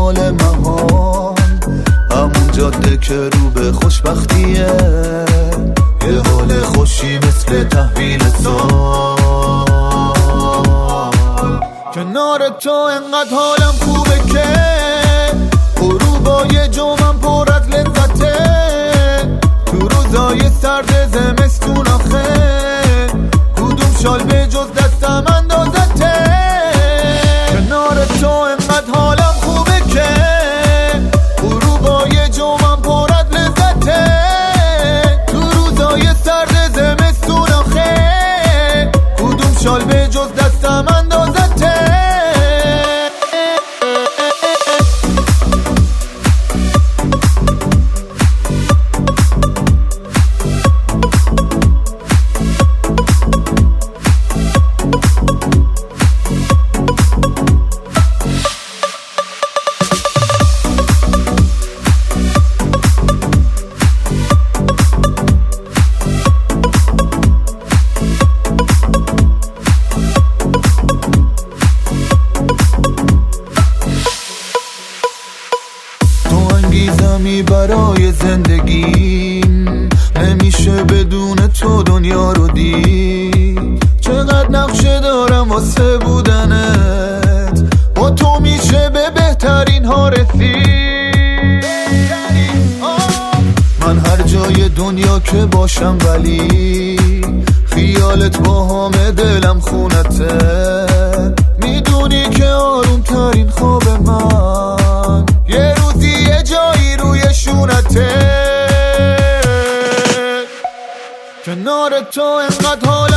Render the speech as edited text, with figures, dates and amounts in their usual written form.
مال مهان، همون جاده که رو به خوشبختیه، یه حال خوشی مثل تحویل سال. کنار تو انقدر حالم خوبه که غروبای جمعم پر از لذته، تو روزای سرد زمستون آخه کدوم شال به جز دستم اندازته. کنار تو انقدر حالم خوبه که غروبای جمعم پر از لذته، تو روزای سرد زمستون آخه کدوم شال به جز دستم اندازته. انگیزمی برای زندگیم، نمیشه بدون تو دنیا رو دید. چقدر نقشه دارم واسه بودنت، با تو میشه به بهترین ها رسید. من هر جای دنیا که باشم ولی خیالت با همه دلم خونته. میدونی که آروم ترین خواب من یه روزی یه جایی روی شونته. کنار تو انقدر حالم